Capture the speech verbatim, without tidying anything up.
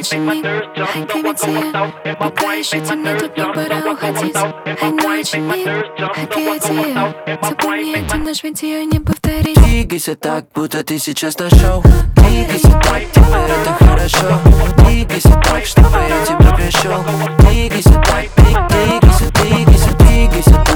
миг, двигайся я. Пока еще темно, тут но пора уходить. Ай, ночи миг, двигайся я. Запомни один наш ведь ее не повторить. Двигайся так, будто ты сейчас на шоу. Двигайся так, типа это хорошо. Двигайся так, чтобы я тебя пришел. Двигайся так, двигайся, двигайся, двигайся.